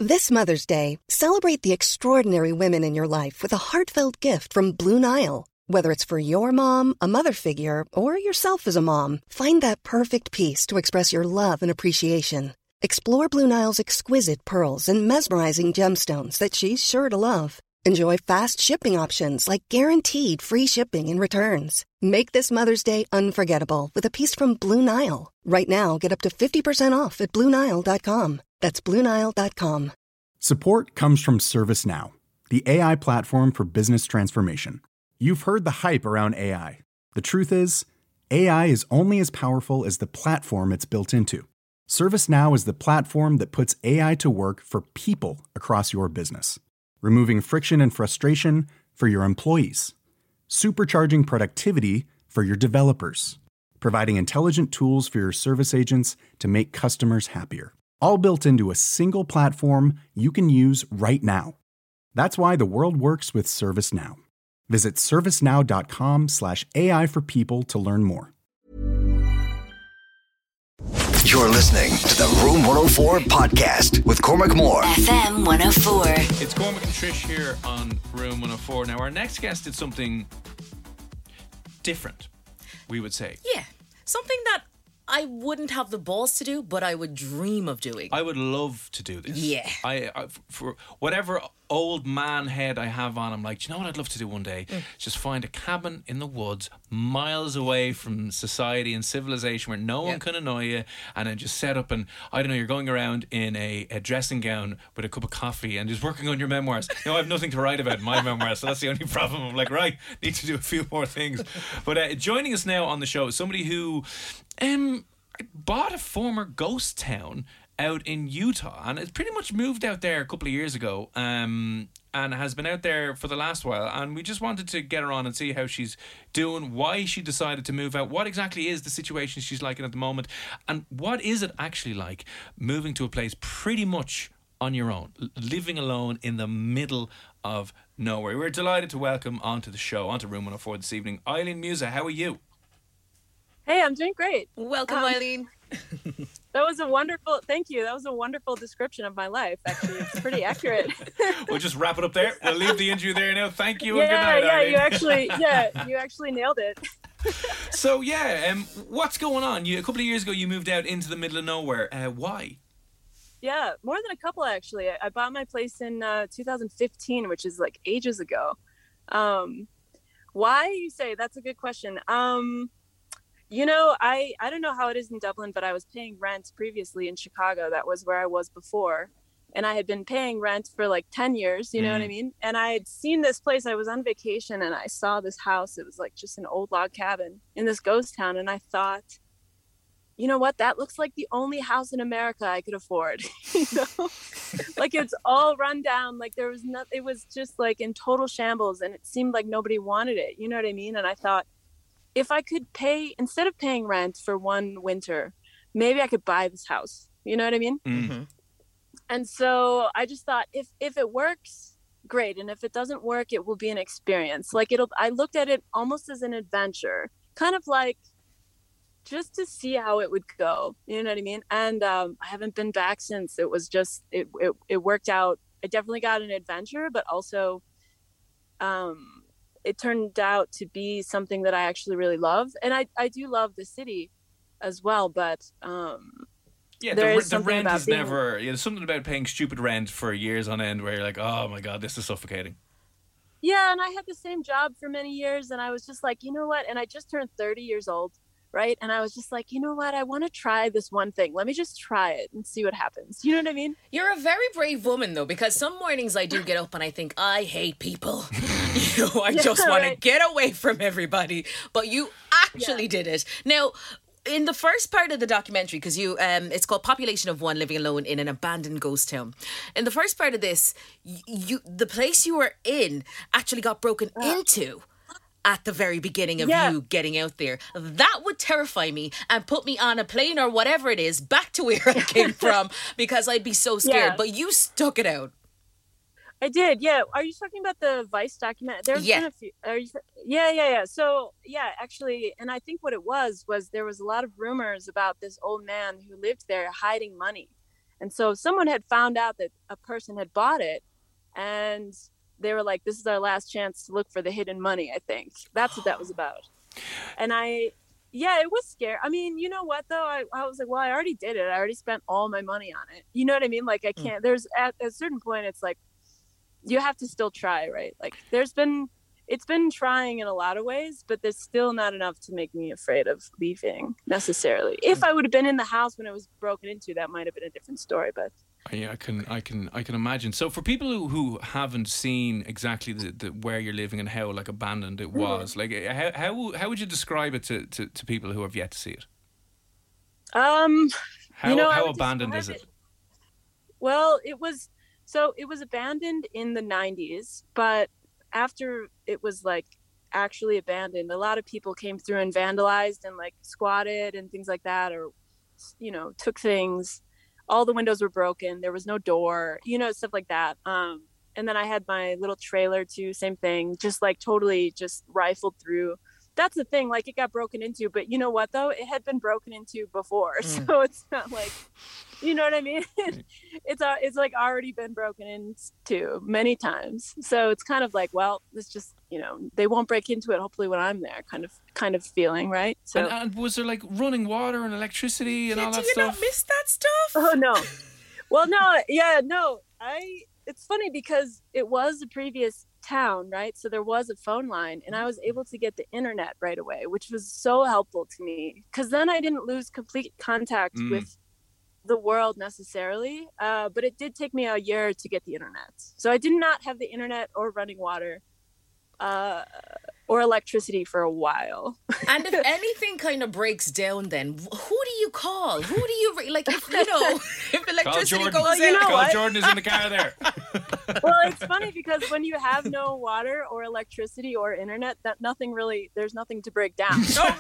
This Mother's Day, celebrate the extraordinary women in your life with a heartfelt gift from Blue Nile. Whether it's for your mom, a mother figure, or yourself as a mom, find that perfect piece to express your love and appreciation. Explore Blue Nile's exquisite pearls and mesmerizing gemstones that she's sure to love. Enjoy fast shipping options like guaranteed free shipping and returns. Make this Mother's Day unforgettable with a piece from Blue Nile. Right now, get up to 50% off at BlueNile.com. That's BlueNile.com. Support comes from ServiceNow, the AI platform for business transformation. You've heard the hype around AI. The truth is, AI is only as powerful as the platform it's built into. ServiceNow is the platform that puts AI to work for people across your business, removing friction and frustration for your employees, supercharging productivity for your developers, providing intelligent tools for your service agents to make customers happier. All built into a single platform you can use right now. That's why the world works with ServiceNow. Visit servicenow.com/AI for people to learn more. You're listening to the Room 104 podcast with Cormac Moore. FM 104. It's Cormac and Trish here on Room 104. Now, our next guest did something different, we would say. Yeah, something that I wouldn't have the balls to do, but I would dream of doing. I would love to do this. Yeah. I for whatever old man head I have on, I'm like, do you know what I'd love to do one day? Just find a cabin in the woods, miles away from society and civilization where no one can annoy you, and then just set up and, I don't know, you're going around in a dressing gown with a cup of coffee and just working on your memoirs. You know, I have nothing to write about in my memoirs, so that's the only problem. I'm like, right, need to do a few more things. But joining us now on the show is somebody who bought a former ghost town out in Utah, and it's pretty much moved out there a couple of years ago, and has been out there for the last while, and we just wanted to get her on and see how she's doing, why she decided to move out, what exactly is the situation she's like in at the moment, and what is it actually like moving to a place pretty much on your own, living alone in the middle of nowhere. We're delighted to welcome onto the show, onto Room 104 this evening, Eileen Musa. How are you? Hey, I'm doing great. Welcome, Eileen. That was a wonderful, thank you. That was a wonderful description of my life, actually. It's pretty accurate. We'll just wrap it up there. We'll leave the interview there now. Thank you and good night, Eileen. You actually nailed it. So, what's going on? A couple of years ago, you moved out into the middle of nowhere. Why? Yeah, more than a couple, actually. I bought my place in 2015, which is like ages ago. Why, you say? That's a good question. You know, I don't know how it is in Dublin, but I was paying rent previously in Chicago. That was where I was before. And I had been paying rent for like 10 years, you know what I mean? And I had seen this place. I was on vacation and I saw this house. It was like just an old log cabin in this ghost town. And I thought, you know what? That looks like the only house in America I could afford. You know, like it's all run down. Like there was nothing. It was just like in total shambles. And it seemed like nobody wanted it. You know what I mean? And I thought, if I could pay, instead of paying rent for one winter, maybe I could buy this house. You know what I mean? Mm-hmm. And so I just thought, if it works, great. And if it doesn't work, it will be an experience. Like I looked at it almost as an adventure, kind of like just to see how it would go. You know what I mean? And I haven't been back since. It was just, it worked out. I definitely got an adventure, but also, it turned out to be something that I actually really love. And I do love the city as well, but the rent is never, there's something about paying stupid rent for years on end where you're like, oh my God, this is suffocating. Yeah, and I had the same job for many years, and I was just like, you know what? And I just turned 30 years old, right? And I was just like, you know what? I want to try this one thing. Let me just try it and see what happens. You know what I mean? You're a very brave woman, though, because some mornings I do get up and I think, I hate people. You know, I just want to get away from everybody. But you actually did it. Now, in the first part of the documentary, because it's called Population of One, Living Alone in an Abandoned Ghost Town. In the first part of this, the place you were in actually got broken into at the very beginning of you getting out there. That would terrify me and put me on a plane or whatever it is back to where I came from, because I'd be so scared. But you stuck it out. I did, yeah. Are you talking about the Vice document? There's been a few. Yeah. So, actually, and I think what it was there was a lot of rumors about this old man who lived there hiding money. And so someone had found out that a person had bought it, and they were like, this is our last chance to look for the hidden money, I think. That's what that was about. And yeah, it was scary. I mean, you know what, though? I was like, well, I already did it. I already spent all my money on it. You know what I mean? Like, I can't, there's at a certain point, it's like, you have to still try, right? Like, it's been trying in a lot of ways, but there's still not enough to make me afraid of leaving necessarily. If I would have been in the house when it was broken into, that might have been a different story, but. Yeah, I can imagine. So for people who haven't seen exactly the where you're living and how like abandoned it was, like how would you describe it to people who have yet to see it? How abandoned is it? Well, it was abandoned in the 90s, but after it was like actually abandoned, a lot of people came through and vandalized and like squatted and things like that, or took things. All the windows were broken. There was no door, stuff like that. And then I had my little trailer too, same thing, just like totally just rifled through. That's the thing, like it got broken into, but you know what though? It had been broken into before. So it's not like, you know what I mean? It's like already been broken into many times. So it's kind of like, well, it's just, they won't break into it hopefully when I'm there, kind of feeling, right? So and was there like running water and electricity and all that stuff? Do you not miss that stuff? Oh no. Well, no, yeah, no. It's funny because it was a previous town, right? So there was a phone line and I was able to get the internet right away, which was so helpful to me because then I didn't lose complete contact with the world necessarily. But it did take me a year to get the internet. So I did not have the internet or running water or electricity for a while. And if anything kind of breaks down, then who do you call? Who do you like? If electricity goes out, Call Jordan is in the car there. Well, it's funny because when you have no water or electricity or internet, there's nothing to break down. Fair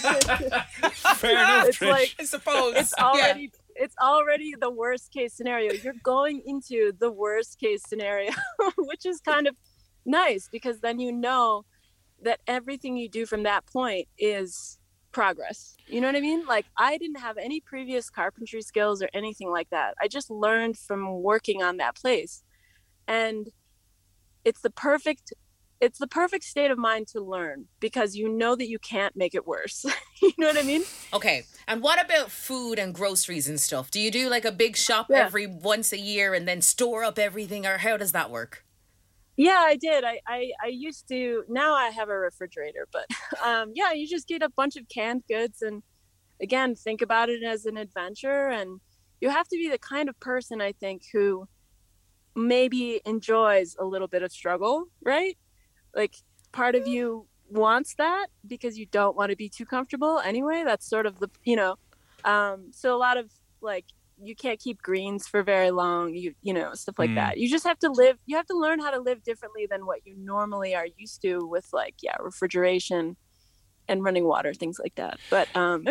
enough. It's Trish. like, I suppose it's already the worst case scenario. You're going into the worst case scenario, which is kind of nice because then you know that everything you do from that point is progress. You know what I mean? Like I didn't have any previous carpentry skills or anything like that. I just learned from working on that place. And it's the perfect state of mind to learn because you know that you can't make it worse. You know what I mean? Okay. And what about food and groceries and stuff? Do you do like a big shop every once a year and then store up everything, or how does that work? Yeah, I did. I used to. Now I have a refrigerator, but you just get a bunch of canned goods and again, think about it as an adventure. And you have to be the kind of person, I think, who maybe enjoys a little bit of struggle, right? Like part of you wants that because you don't want to be too comfortable anyway. That's sort of the, so a lot of like, you can't keep greens for very long, stuff like that. You just have to learn how to live differently than what you normally are used to with like, refrigeration and running water, things like that. But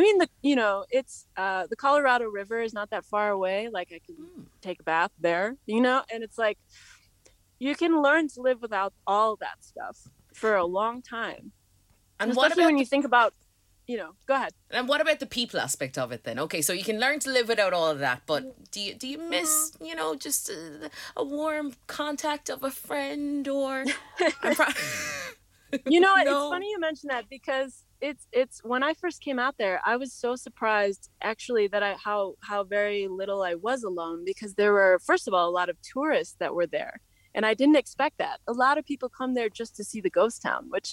it's the Colorado River is not that far away. Like I can take a bath there, and it's like you can learn to live without all that stuff for a long time. And especially when you think about, go ahead. And what about the people aspect of it then? Okay, so you can learn to live without all of that, but do you miss, just a warm contact of a friend or? It's funny you mention that because it's when I first came out there, I was so surprised actually that how very little I was alone because there were, first of all, a lot of tourists that were there. And I didn't expect that. A lot of people come there just to see the ghost town, which,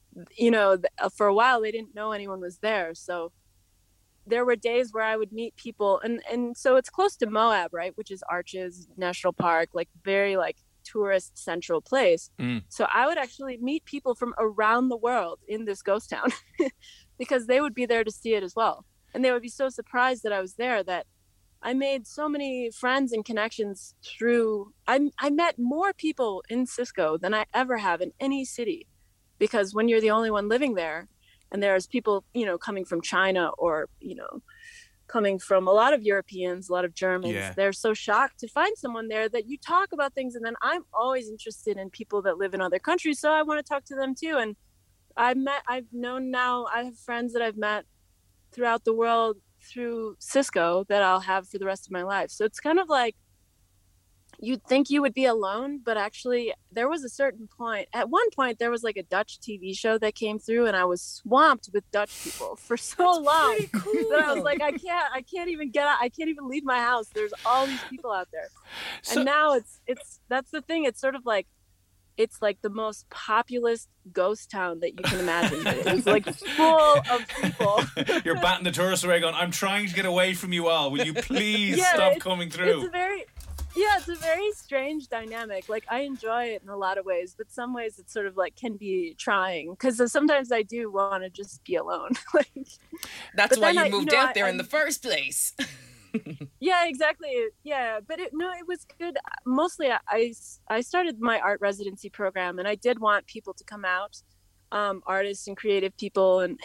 for a while they didn't know anyone was there. So there were days where I would meet people and so it's close to Moab, right? Which is Arches National Park, like very like tourist central place. So I would actually meet people from around the world in this ghost town because they would be there to see it as well. And they would be so surprised that I was there that I made so many friends and connections through, I met more people in Cisco than I ever have in any city, because when you're the only one living there and there's people, coming from China or, coming from a lot of Europeans, a lot of Germans, they're so shocked to find someone there that you talk about things. And then I'm always interested in people that live in other countries. So I want to talk to them too. And I have friends that I've met throughout the world through Cisco that I'll have for the rest of my life. So it's kind of like you'd think you would be alone, but actually there was a certain point. At one point, there was like a Dutch TV show that came through, and I was swamped with Dutch people for so long that I was like, I can't even get out. I can't even leave my house. There's all these people out there. And now it's that's the thing. It's sort of like, it's like the most populous ghost town that you can imagine. It's like full of people. You're batting the tourist away going, I'm trying to get away from you all. Will you please stop coming through? It's a very strange dynamic. Like, I enjoy it in a lot of ways, but some ways it's sort of like can be trying, because sometimes I do want to just be alone. That's why you moved out there in the first place. Yeah, exactly. Yeah, but it was good. Mostly I started my art residency program, and I did want people to come out, artists and creative people, and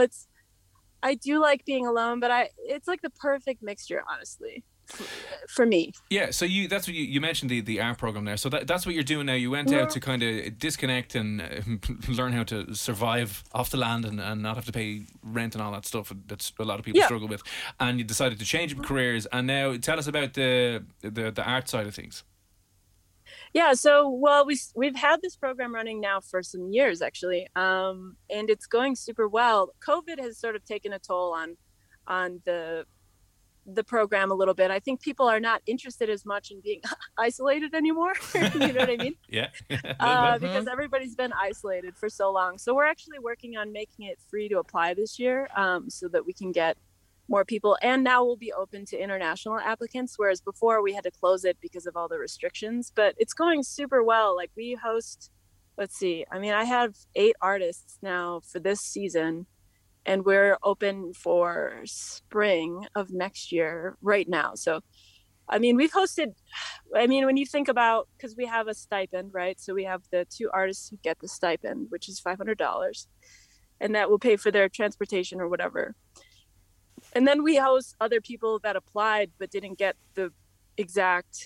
I do like being alone, but it's like the perfect mixture, honestly, for me. Yeah, so that's what you mentioned, the art program there. So that's what you're doing now. You went out to kind of disconnect and learn how to survive off the land and not have to pay rent and all that stuff that's a lot of people struggle with. And you decided to change careers. And now tell us about the art side of things. Yeah, so we've had this program running now for some years, actually, and it's going super well. COVID has sort of taken a toll on the program a little bit. I think people are not interested as much in being isolated anymore. You know what I mean? Yeah. Because everybody's been isolated for so long. So we're actually working on making it free to apply this year, so that we can get more people. And now we'll be open to international applicants, whereas before we had to close it because of all the restrictions. But it's going super well. Like, we host, I have 8 artists now for this season, and we're open for spring of next year right now. So, we've hosted, when you think about, because we have a stipend, right? So we have the 2 artists who get the stipend, which is $500, and that will pay for their transportation or whatever. And then we host other people that applied but didn't get the exact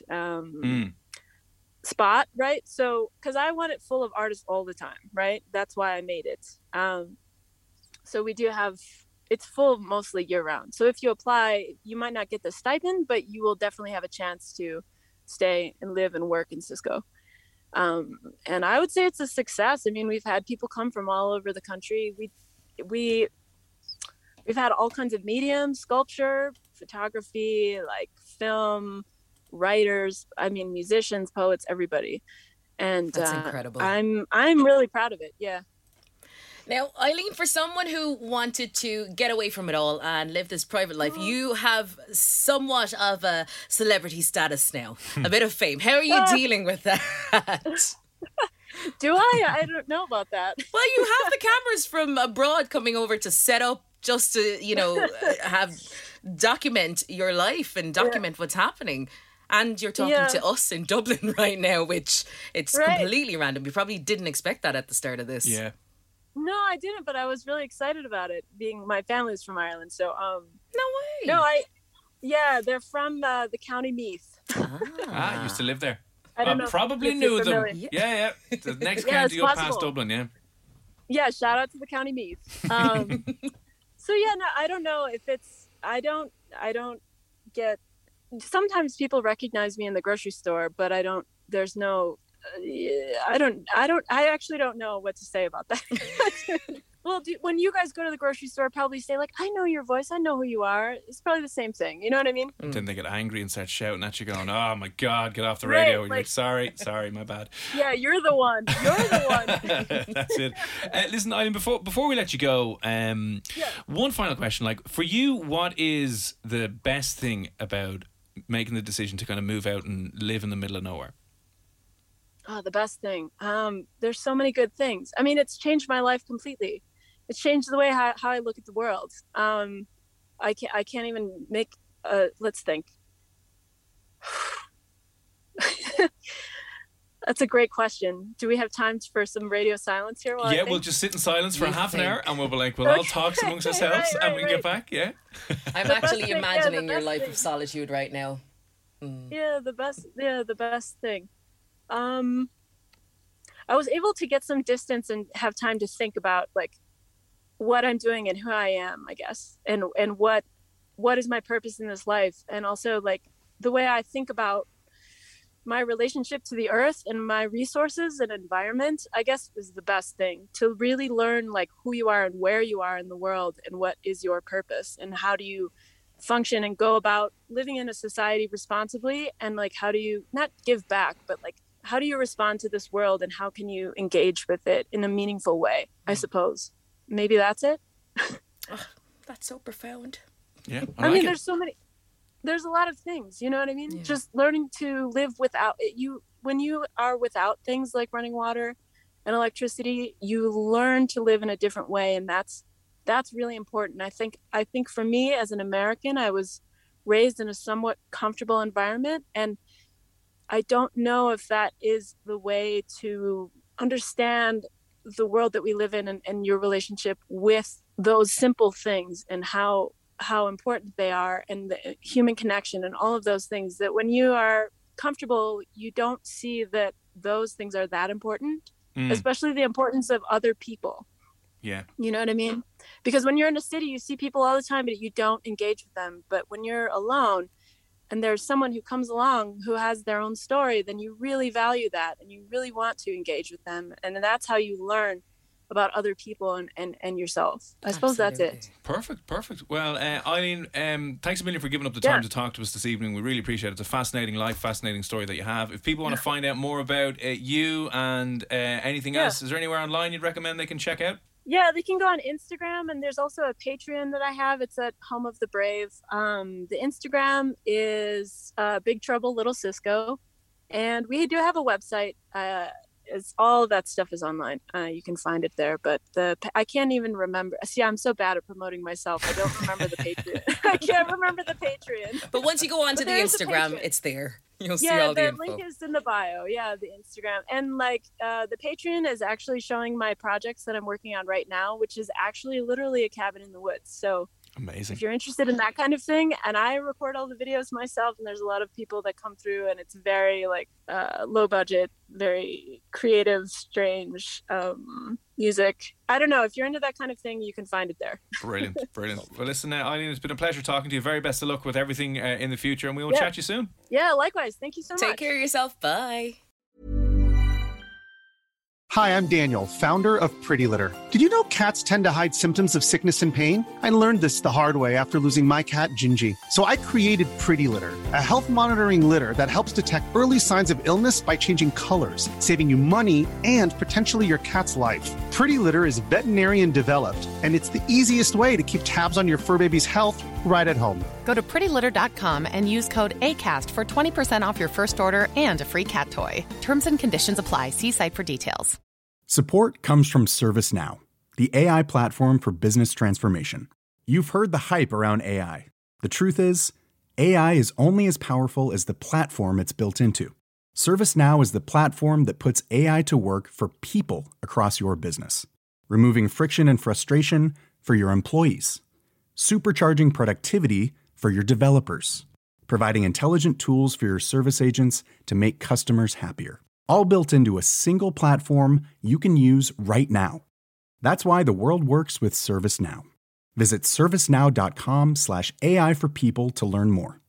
spot, right? So, because I want it full of artists all the time, right? That's why I made it. So we do have, it's full mostly year round. So if you apply, you might not get the stipend, but you will definitely have a chance to stay and live and work in Cisco. And I would say it's a success. We've had people come from all over the country. We've had all kinds of mediums, sculpture, photography, like film, writers, musicians, poets, everybody. And that's incredible. I'm really proud of it. Yeah. Now, Eileen, for someone who wanted to get away from it all and live this private life, you have somewhat of a celebrity status now, a bit of fame. How are you dealing with that? Do I? I don't know about that. Well, you have the cameras from abroad coming over to set up just to, document your life and document what's happening. And you're talking to us in Dublin right now, which it's completely random. You probably didn't expect that at the start of this. Yeah. No, I didn't, but I was really excited about it. Being my family's from Ireland, so no way. No, they're from the County Meath. I used to live there. I don't know. Probably knew them. Yeah. The next county up past Dublin. Yeah. Yeah, shout out to the County Meath. So no, I don't know if it's. I don't get. Sometimes people recognize me in the grocery store, but I don't. There's no. I actually don't know what to say about that. Well, when you guys go to the grocery store, probably say like, I know your voice, I know who you are. It's probably the same thing. You know what I mean? Then they get angry and start shouting at you going, oh my God, get off the radio. And you're like, sorry, my bad. Yeah, you're the one. That's it. Listen, Eileen, before we let you go, one final question. Like, for you, what is the best thing about making the decision to kind of move out and live in the middle of nowhere? Oh, the best thing. There's so many good things. It's changed my life completely. It's changed the way how I look at the world. I can't even make. Let's think. That's a great question. Do we have time for some radio silence here? We'll just sit in silence for half an hour, and we'll be like, we'll all talk amongst ourselves, and we can get back. Yeah. I'm actually imagining your life of solitude right now. Yeah, the best thing. I was able to get some distance and have time to think about like what I'm doing and who I am, I guess, and what what is my purpose in this life? And also like the way I think about my relationship to the earth and my resources and environment, I guess, is the best thing, to really learn like who you are and where you are in the world and what is your purpose and how do you function and go about living in a society responsibly, and like how do you not give back, but like how do you respond to this world and how can you engage with it in a meaningful way, I suppose. Maybe that's it. Oh, that's so profound. Yeah, I mean, there's a lot of things, you know what I mean? Yeah. Just learning to live without it. When you are without things like running water and electricity, you learn to live in a different way, and that's really important. I think for me as an American, I was raised in a somewhat comfortable environment, and I don't know if that is the way to understand the world that we live in, and your relationship with those simple things and how important they are, and the human connection and all of those things, that when you are comfortable, you don't see that those things are that important, especially the importance of other people. Yeah. You know what I mean? Because when you're in a city, you see people all the time, but you don't engage with them. But when you're alone and there's someone who comes along who has their own story, then you really value that and you really want to engage with them. And that's how you learn about other people and yourself. I suppose that's it. Perfect. Well, Eileen, thanks a million for giving up the time to talk to us this evening. We really appreciate it. It's a fascinating life, fascinating story that you have. If people want to find out more about you and anything else, is there anywhere online you'd recommend they can check out? Yeah, they can go on Instagram, and there's also a Patreon that I have. It's at Home of the Brave. The Instagram is Big Trouble Little Cisco, and we do have a website. It's all of that stuff is online. You can find it there, but I can't even remember. See, I'm so bad at promoting myself. I don't remember the Patreon. I can't remember the Patreon. But once you go onto the Instagram, it's there. You'll see all the info. Yeah, the link is in the bio. Yeah, the Instagram. And like the Patreon is actually showing my projects that I'm working on right now, which is actually literally a cabin in the woods. So amazing. If you're interested in that kind of thing, and I record all the videos myself, and there's a lot of people that come through, and it's very like low budget, very creative, strange music. I don't know. If you're into that kind of thing, you can find it there. Brilliant. Well, listen, Eileen, it's been a pleasure talking to you. Very best of luck with everything in the future, and we will chat to you soon. Yeah, likewise. Thank you so much. Take care of yourself. Bye. Hi, I'm Daniel, founder of Pretty Litter. Did you know cats tend to hide symptoms of sickness and pain? I learned this the hard way after losing my cat, Gingy. So I created Pretty Litter, a health monitoring litter that helps detect early signs of illness by changing colors, saving you money and potentially your cat's life. Pretty Litter is veterinarian developed, and it's the easiest way to keep tabs on your fur baby's health right at home. Go to prettylitter.com and use code ACAST for 20% off your first order and a free cat toy. Terms and conditions apply. See site for details. Support comes from ServiceNow, the AI platform for business transformation. You've heard the hype around AI. The truth is, AI is only as powerful as the platform it's built into. ServiceNow is the platform that puts AI to work for people across your business, removing friction and frustration for your employees, supercharging productivity for your developers, providing intelligent tools for your service agents to make customers happier. All built into a single platform you can use right now. That's why the world works with ServiceNow. Visit servicenow.com/AI for people to learn more.